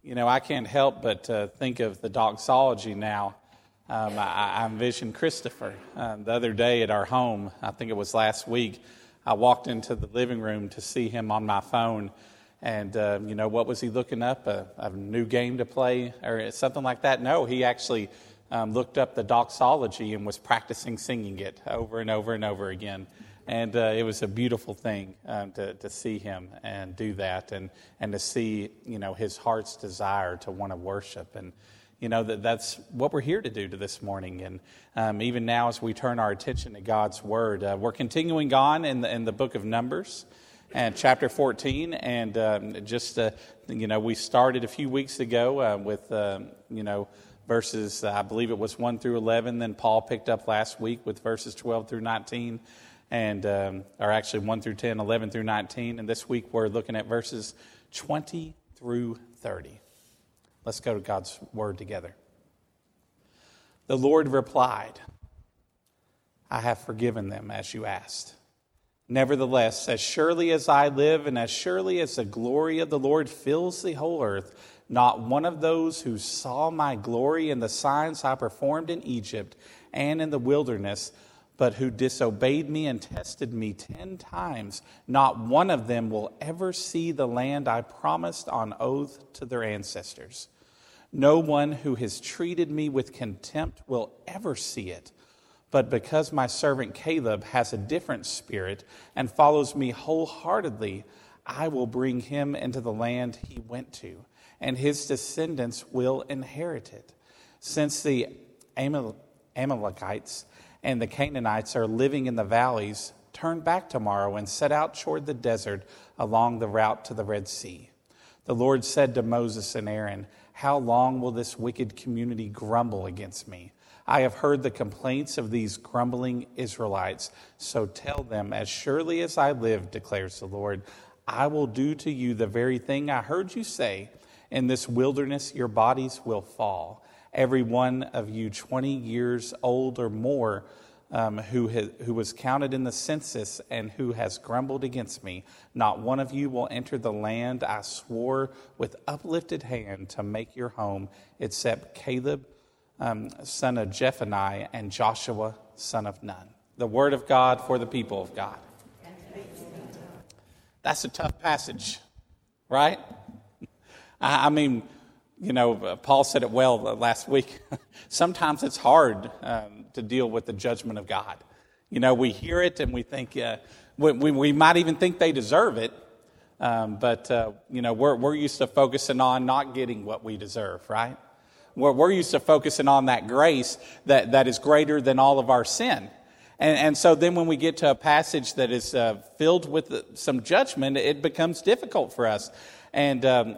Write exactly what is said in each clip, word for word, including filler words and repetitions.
You know, I can't help but uh, think of the doxology now. Um, I, I envision Christopher. Um, the other day at our home, I think it was last week, I walked into the living room to see him on my phone. And, uh, you know, what was he looking up? A, a new game to play or something like that? No, he actually um, looked up the doxology and was practicing singing it over and over and over again. And uh, it was a beautiful thing um, to, to see him and do that and, and to see, you know, his heart's desire to want to worship. And, you know, that that's what we're here to do to this morning. And um, even now as we turn our attention to God's Word, uh, we're continuing on in the, in the book of Numbers and chapter fourteen. And um, just, uh, you know, we started a few weeks ago uh, with, uh, you know, verses, uh, I believe it was one through eleven. Then Paul picked up last week with verses twelve through nineteen. And, um, or actually one through ten, eleven through nineteen. And this week we're looking at verses twenty through thirty. Let's go to God's Word together. The Lord replied, I have forgiven them as you asked. Nevertheless, as surely as I live and as surely as the glory of the Lord fills the whole earth, not one of those who saw my glory and the signs I performed in Egypt and in the wilderness, but who disobeyed me and tested me ten times, not one of them will ever see the land I promised on oath to their ancestors. No one who has treated me with contempt will ever see it. But because my servant Caleb has a different spirit and follows me wholeheartedly, I will bring him into the land he went to, and his descendants will inherit it. Since the Amal- Amalekites and the Canaanites are living in the valleys, turn back tomorrow and set out toward the desert along the route to the Red Sea. The Lord said to Moses and Aaron, how long will this wicked community grumble against me? I have heard the complaints of these grumbling Israelites, so tell them, as surely as I live, declares the Lord, I will do to you the very thing I heard you say. In this wilderness your bodies will fall. Every one of you twenty years old or more um, who, has, who was counted in the census and who has grumbled against me, not one of you will enter the land I swore with uplifted hand to make your home, except Caleb, um, son of Jephunneh, and Joshua, son of Nun. The word of God for the people of God. That's a tough passage, right? I, I mean... You know, Paul said it well last week. Sometimes it's hard um, to deal with the judgment of God. You know, we hear it and we think, uh, we, we, we might even think they deserve it. Um, but, uh, you know, we're, we're used to focusing on not getting what we deserve, right? We're, we're used to focusing on that grace that, that is greater than all of our sin. And, and so then when we get to a passage that is uh, filled with some judgment, it becomes difficult for us. And, um,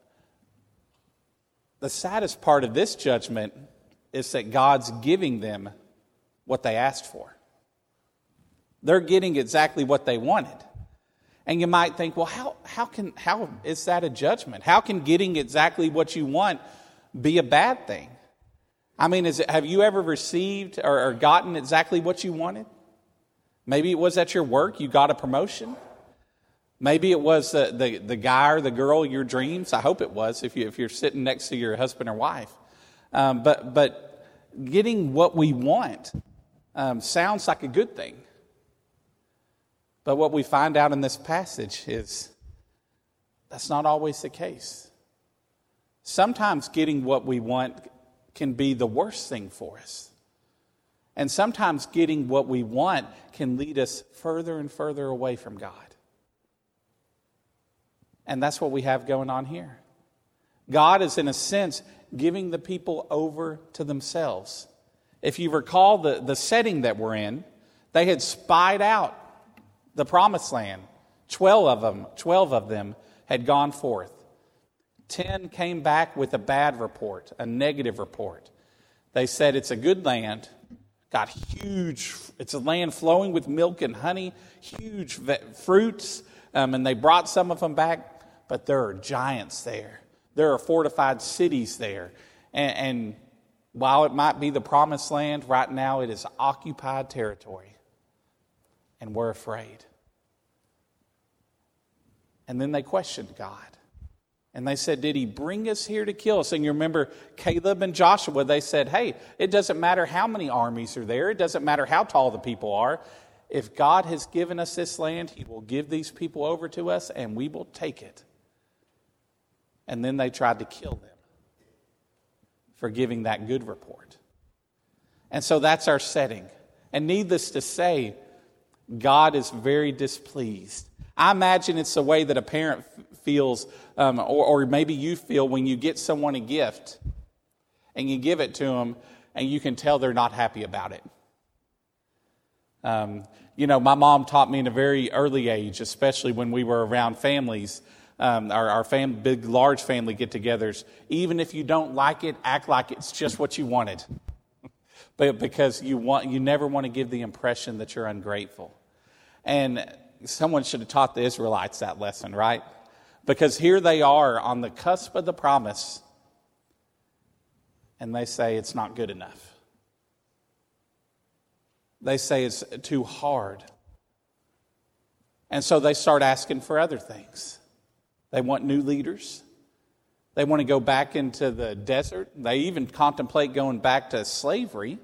the saddest part of this judgment is that God's giving them what they asked for. They're getting exactly what they wanted. And you might think, well, how how can how is that a judgment? How can getting exactly what you want be a bad thing? I mean, is it, have you ever received or, or gotten exactly what you wanted? Maybe it was at your work, you got a promotion. Maybe it was the, the, the guy or the girl of your dreams. I hope it was if, you, if you're sitting next to your husband or wife. Um, but, but getting what we want um, sounds like a good thing. But what we find out in this passage is that's not always the case. Sometimes getting what we want can be the worst thing for us. And sometimes getting what we want can lead us further and further away from God. And that's what we have going on here. God is, in a sense, giving the people over to themselves. If you recall the, the setting that we're in, they had spied out the promised land. Twelve of them, twelve of them had gone forth. Ten came back with a bad report, a negative report. They said it's a good land, got huge, it's a land flowing with milk and honey, huge fruits, um, and they brought some of them back. But there are giants there. There are fortified cities there. And, and while it might be the promised land, right now it is occupied territory. And we're afraid. And then they questioned God. And they said, did he bring us here to kill us? And you remember Caleb and Joshua, they said, hey, it doesn't matter how many armies are there. It doesn't matter how tall the people are. If God has given us this land, he will give these people over to us and we will take it. And then they tried to kill them for giving that good report. And so that's our setting. And needless to say, God is very displeased. I imagine it's the way that a parent feels, um, or, or maybe you feel when you get someone a gift and you give it to them and you can tell they're not happy about it. Um, you know, my mom taught me in a very early age, especially when we were around families, um, our, our fam- big, large family get-togethers. Even if you don't like it, act like it's just what you wanted. But because you want, you never want to give the impression that you're ungrateful. And someone should have taught the Israelites that lesson, right? Because here they are on the cusp of the promise, and they say it's not good enough. They say it's too hard. And so they start asking for other things. They want new leaders. They want to go back into the desert. They even contemplate going back to slavery.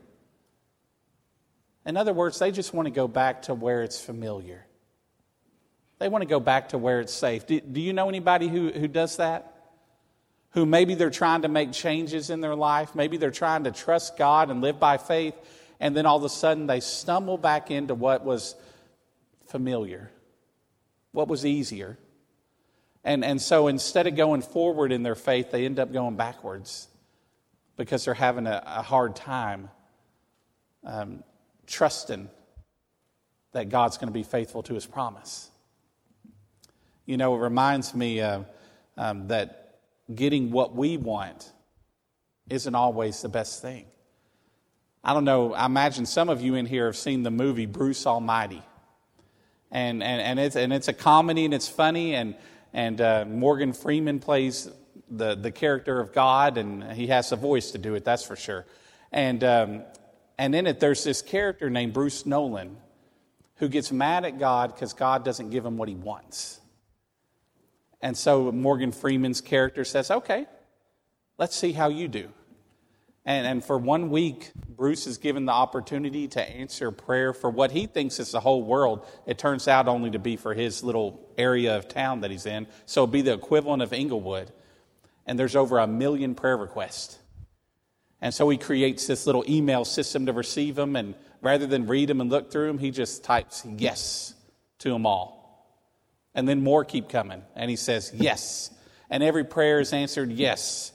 In other words, they just want to go back to where it's familiar. They want to go back to where it's safe. Do, do you know anybody who, who does that? Who maybe they're trying to make changes in their life. Maybe they're trying to trust God and live by faith. And then all of a sudden they stumble back into what was familiar. What was easier. And, and so instead of going forward in their faith, they end up going backwards. Because they're having a, a hard time um, trusting that God's going to be faithful to his promise. You know, it reminds me uh, um, that getting what we want isn't always the best thing. I don't know, I imagine some of you in here have seen the movie Bruce Almighty. And and, and, it's, and it's a comedy and it's funny, and, and uh, Morgan Freeman plays the, the character of God, and he has a voice to do it, that's for sure. And, um, and in it, there's this character named Bruce Nolan who gets mad at God because God doesn't give him what he wants. And so Morgan Freeman's character says, okay, let's see how you do. And, and for one week, Bruce is given the opportunity to answer prayer for what he thinks is the whole world. It turns out only to be for his little area of town that he's in. So it'll be the equivalent of Inglewood. And there's over a million prayer requests. And so he creates this little email system to receive them. And rather than read them and look through them, he just types yes to them all. And then more keep coming. And he says, yes. And every prayer is answered, yes.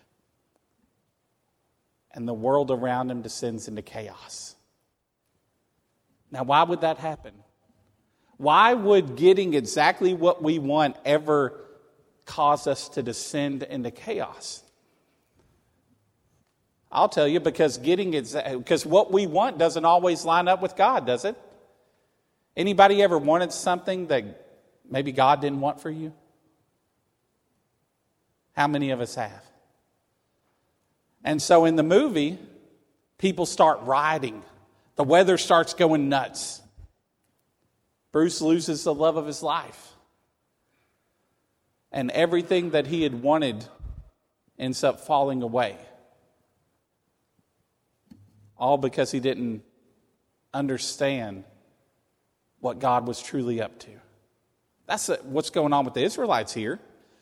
And the world around him descends into chaos. Now, why would that happen? Why would getting exactly what we want ever cause us to descend into chaos? I'll tell you, because getting exa- because what we want doesn't always line up with God, does it? Anybody ever wanted something that maybe God didn't want for you? How many of us have? And so in the movie, people start rioting. The weather starts going nuts. Bruce loses the love of his life. And everything that he had wanted ends up falling away. All because he didn't understand what God was truly up to. That's what's going on with the Israelites here.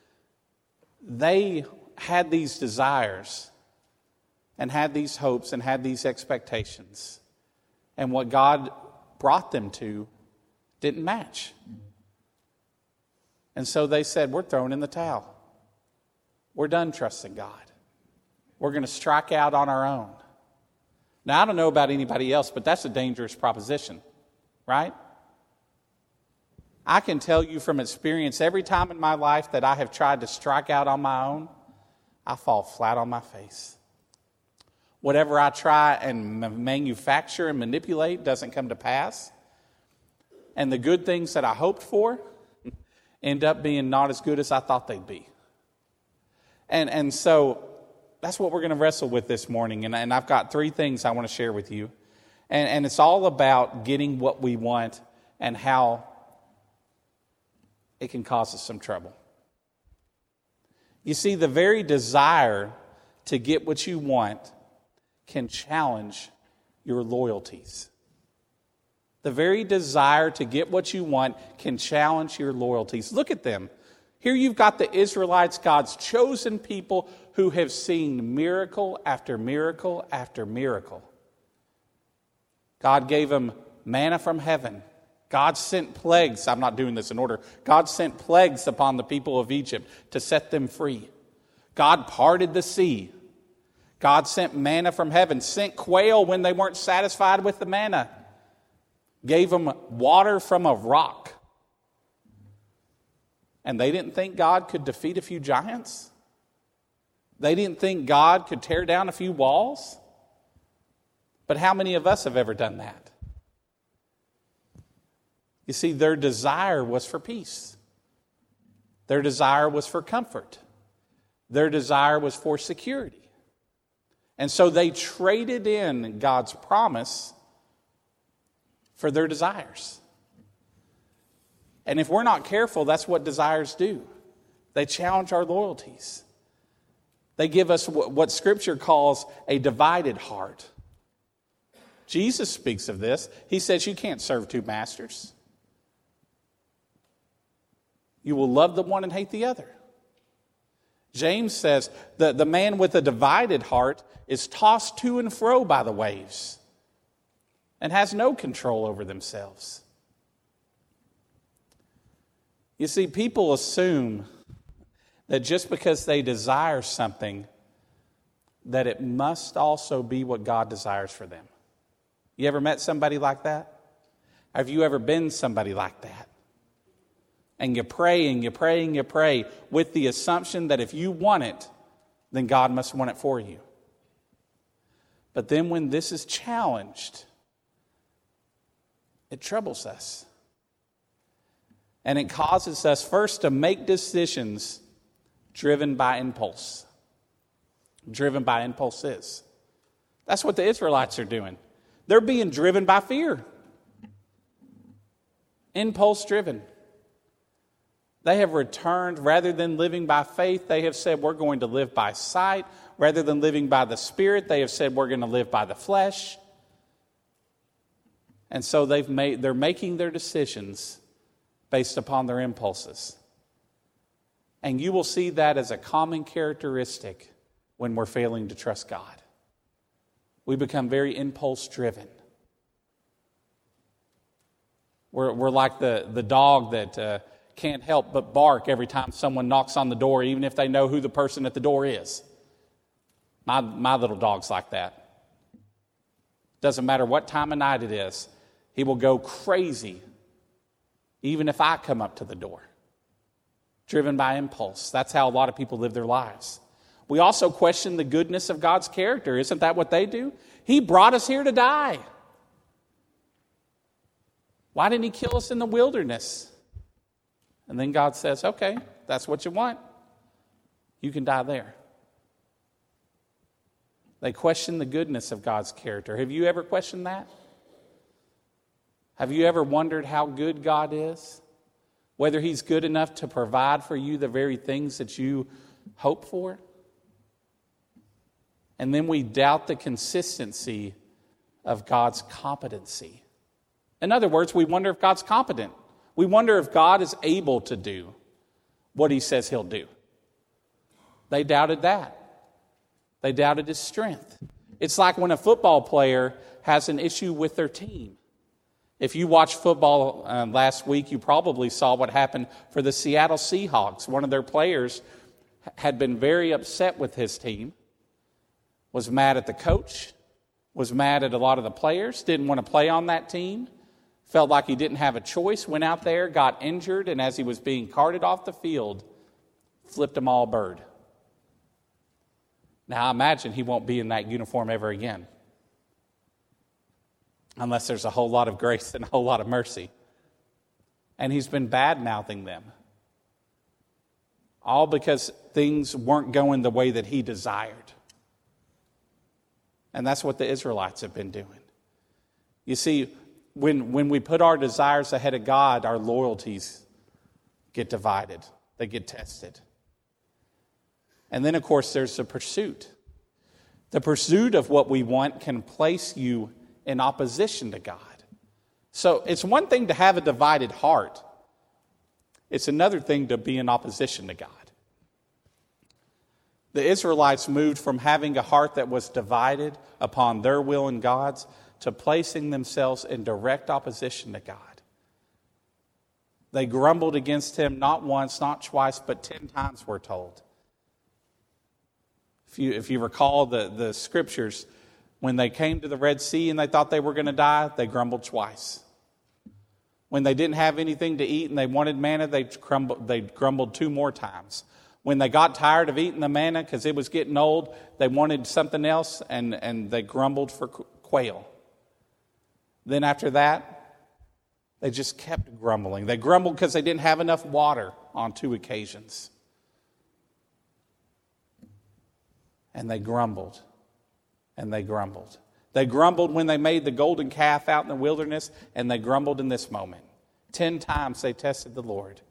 They had these desires and had these hopes and had these expectations. And what God brought them to didn't match. And so they said, we're throwing in the towel. We're done trusting God. We're going to strike out on our own. Now, I don't know about anybody else, but that's a dangerous proposition, right? I can tell you from experience, every time in my life that I have tried to strike out on my own, I fall flat on my face. Whatever I try and manufacture and manipulate doesn't come to pass. And the good things that I hoped for end up being not as good as I thought they'd be. And and so that's what we're going to wrestle with this morning. And, and I've got three things I want to share with you. And, and it's all about getting what we want and how it can cause us some trouble. You see, the very desire to get what you want can challenge your loyalties. The very desire to get what you want can challenge your loyalties. Look at them. Here you've got the Israelites, God's chosen people, who have seen miracle after miracle after miracle. God gave them manna from heaven. God sent plagues. I'm not doing this in order. God sent plagues upon the people of Egypt to set them free. God parted the sea. God sent manna from heaven, sent quail when they weren't satisfied with the manna, gave them water from a rock. And they didn't think God could defeat a few giants? They didn't think God could tear down a few walls? But how many of us have ever done that? You see, their desire was for peace. Their desire was for comfort. Their desire was for security. And so they traded in God's promise for their desires. And if we're not careful, that's what desires do. They challenge our loyalties. They give us what Scripture calls a divided heart. Jesus speaks of this. He says you can't serve two masters. You will love the one and hate the other. James says that the man with a divided heart is tossed to and fro by the waves and has no control over themselves. You see, people assume that just because they desire something, that it must also be what God desires for them. You ever met somebody like that? Have you ever been somebody like that? And you pray and you pray and you pray with the assumption that if you want it, then God must want it for you. But then when this is challenged, it troubles us. And it causes us first to make decisions driven by impulse. Driven by impulses. That's what the Israelites are doing. They're being driven by fear. Impulse driven. They have returned, rather than living by faith, they have said we're going to live by sight. Rather than living by the Spirit, they have said we're going to live by the flesh. And so they've made, they're making their decisions based upon their impulses. And you will see that as a common characteristic when we're failing to trust God. We become very impulse-driven. We're, we're like the, the dog that uh, can't help but bark every time someone knocks on the door, even if they know who the person at the door is. My, my little dog's like that. Doesn't matter what time of night it is. He will go crazy even if I come up to the door. Driven by impulse. That's how a lot of people live their lives. We also question the goodness of God's character. Isn't that what they do? He brought us here to die. Why didn't he kill us in the wilderness? And then God says, okay, that's what you want. You can die there. They question the goodness of God's character. Have you ever questioned that? Have you ever wondered how good God is? Whether he's good enough to provide for you the very things that you hope for? And then we doubt the consistency of God's competency. In other words, we wonder if God's competent. We wonder if God is able to do what he says he'll do. They doubted that. They doubted his strength. It's like when a football player has an issue with their team. If you watched football uh, last week, you probably saw what happened for the Seattle Seahawks. One of their players had been very upset with his team, was mad at the coach, was mad at a lot of the players, didn't want to play on that team, felt like he didn't have a choice, went out there, got injured, and as he was being carted off the field, flipped them all bird. Now, I imagine he won't be in that uniform ever again. Unless there's a whole lot of grace and a whole lot of mercy. And he's been bad-mouthing them. All because things weren't going the way that he desired. And that's what the Israelites have been doing. You see, when, when we put our desires ahead of God, our loyalties get divided. They get tested. And then, of course, there's the pursuit. The pursuit of what we want can place you in opposition to God. So it's one thing to have a divided heart. It's another thing to be in opposition to God. The Israelites moved from having a heart that was divided upon their will and God's to placing themselves in direct opposition to God. They grumbled against him not once, not twice, but ten times, we're told. If you, if you recall the, the scriptures, when they came to the Red Sea and they thought they were going to die, they grumbled twice. When they didn't have anything to eat and they wanted manna, they grumbled, they grumbled two more times. When they got tired of eating the manna because it was getting old, they wanted something else, and, and they grumbled for quail. Then after that, they just kept grumbling. They grumbled because they didn't have enough water on two occasions. And they grumbled, and they grumbled. They grumbled when they made the golden calf out in the wilderness, and they grumbled in this moment. Ten times they tested the Lord.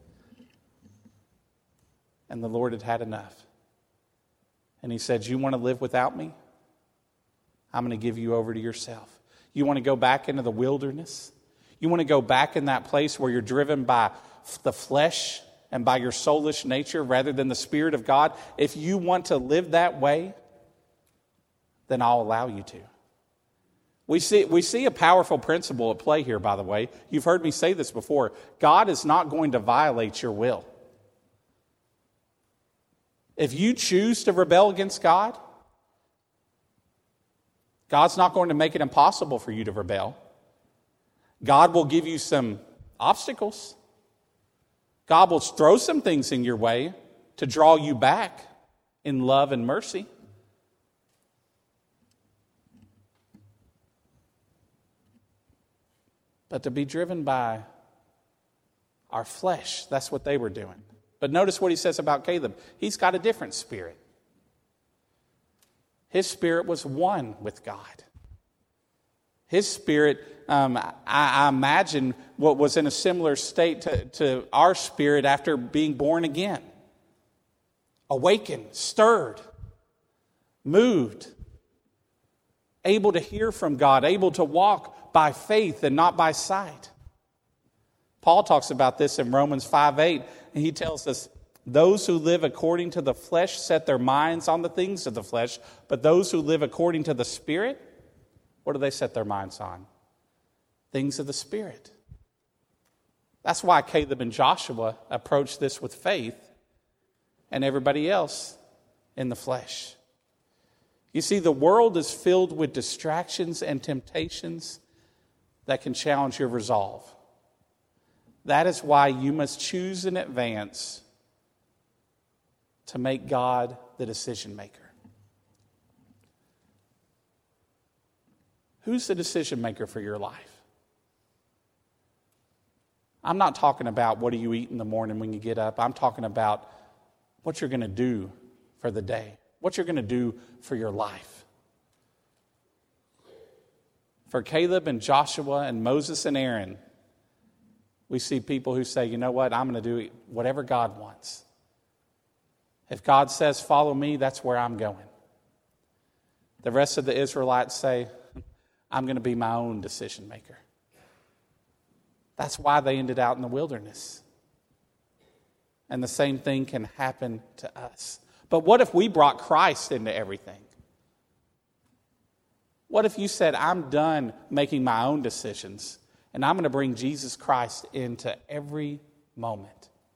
And the Lord had had enough. And he said, you want to live without me? I'm going to give you over to yourself. You want to go back into the wilderness? You want to go back in that place where you're driven by the flesh and by your soulish nature rather than the Spirit of God? If you want to live that way, then I'll allow you to. We see, we see a powerful principle at play here, by the way. You've heard me say this before. God is not going to violate your will. If you choose to rebel against God, God's not going to make it impossible for you to rebel. God will give you some obstacles. God will throw some things in your way to draw you back in love and mercy. But to be driven by our flesh, that's what they were doing. But notice what he says about Caleb. He's got a different spirit. His spirit was one with God. His spirit, um, I, I imagine, what was in a similar state to, to our spirit after being born again. Awakened, stirred, moved, able to hear from God, able to walk by faith and not by sight. Paul talks about this in Romans five eight, and he tells us, those who live according to the flesh set their minds on the things of the flesh, but those who live according to the Spirit, what do they set their minds on? Things of the Spirit. That's why Caleb and Joshua approached this with faith, and everybody else in the flesh. You see, the world is filled with distractions and temptations that can challenge your resolve. That is why you must choose in advance to make God the decision maker. Who's the decision maker for your life? I'm not talking about what do you eat in the morning when you get up. I'm talking about what you're going to do for the day, what you're going to do for your life. For Caleb and Joshua and Moses and Aaron, we see people who say, you know what, I'm going to do whatever God wants. If God says, follow me, that's where I'm going. The rest of the Israelites say, I'm going to be my own decision maker. That's why they ended out in the wilderness. And the same thing can happen to us. But what if we brought Christ into everything? What if you said, I'm done making my own decisions, and I'm going to bring Jesus Christ into every moment?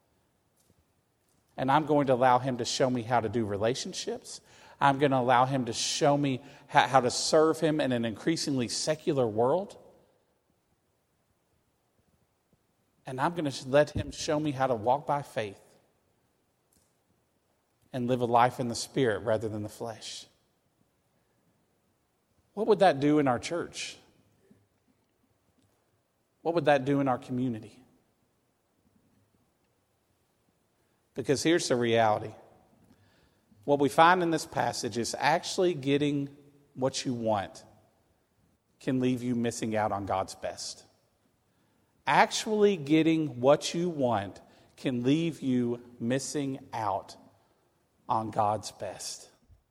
And I'm going to allow him to show me how to do relationships. I'm going to allow him to show me how, how to serve him in an increasingly secular world. And I'm going to let him show me how to walk by faith and live a life in the Spirit rather than the flesh. What would that do in our church? What would that do in our community? Because here's the reality. What we find in this passage is actually getting what you want can leave you missing out on God's best. Actually getting what you want can leave you missing out on God's best.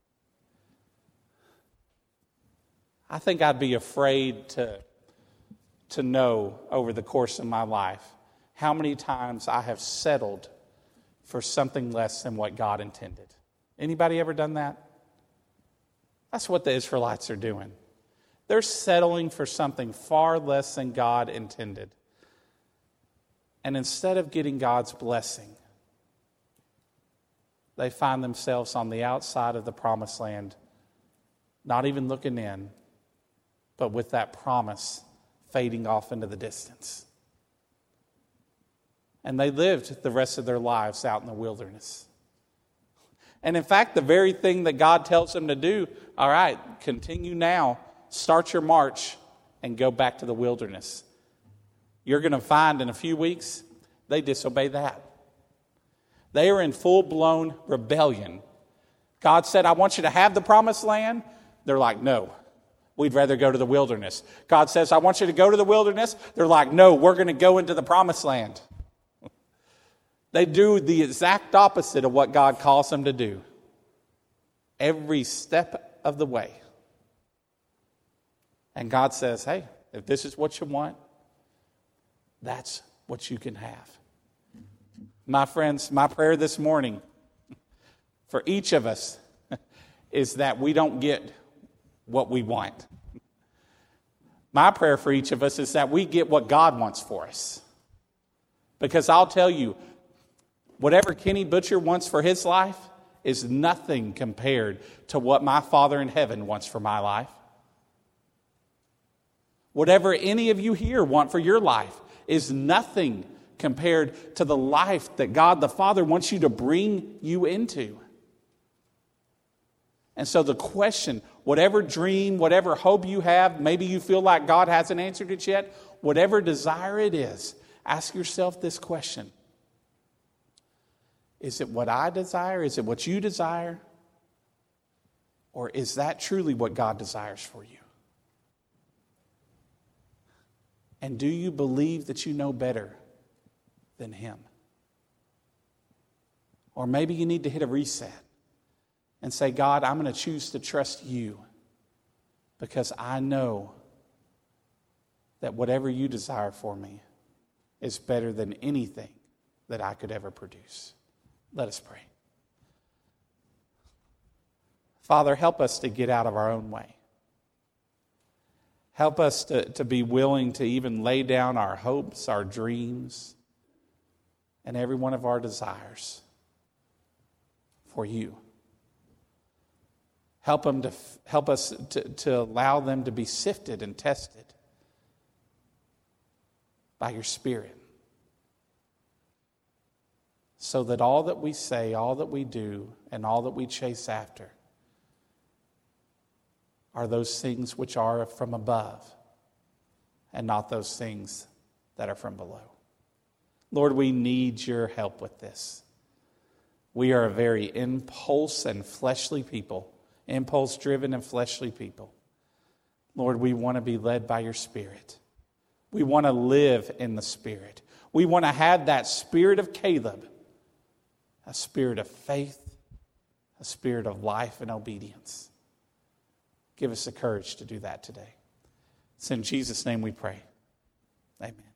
I think I'd be afraid to, to know over the course of my life how many times I have settled for something less than what God intended. Anybody ever done that? That's what the Israelites are doing. They're settling for something far less than God intended. And instead of getting God's blessing, they find themselves on the outside of the promised land, not even looking in, but with that promise fading off into the distance. And they lived the rest of their lives out in the wilderness. And in fact, the very thing that God tells them to do, all right, continue now, start your march, and go back to the wilderness. You're going to find in a few weeks, they disobey that. They are in full-blown rebellion. God said, I want you to have the promised land. They're like, no, we'd rather go to the wilderness. God says, I want you to go to the wilderness. They're like, no, we're going to go into the promised land. They do the exact opposite of what God calls them to do. Every step of the way. And God says, hey, if this is what you want, that's what you can have. My friends, my prayer this morning for each of us is that we don't get what we want. My prayer for each of us is that we get what God wants for us. Because I'll tell you, whatever Kenny Butcher wants for his life is nothing compared to what my Father in heaven wants for my life. Whatever any of you here want for your life is nothing compared to the life that God the Father wants you to bring you into. And so the question, whatever dream, whatever hope you have, maybe you feel like God hasn't answered it yet, whatever desire it is, ask yourself this question. Is it what I desire? Is it what you desire? Or is that truly what God desires for you? And do you believe that you know better than Him? Or maybe you need to hit a reset and say, God, I'm going to choose to trust you because I know that whatever you desire for me is better than anything that I could ever produce. Let us pray. Father, help us to get out of our own way. Help us to, to be willing to even lay down our hopes, our dreams, and every one of our desires for you. Help them to help us to, to allow them to be sifted and tested by your Spirit, so that all that we say, all that we do, and all that we chase after are those things which are from above and not those things that are from below. Lord, we need your help with this. We are a very impulse and fleshly people, impulse-driven and fleshly people. Lord, we want to be led by your Spirit. We want to live in the Spirit. We want to have that spirit of Caleb, a spirit of faith, a spirit of life and obedience. Give us the courage to do that today. It's in Jesus' name we pray. Amen.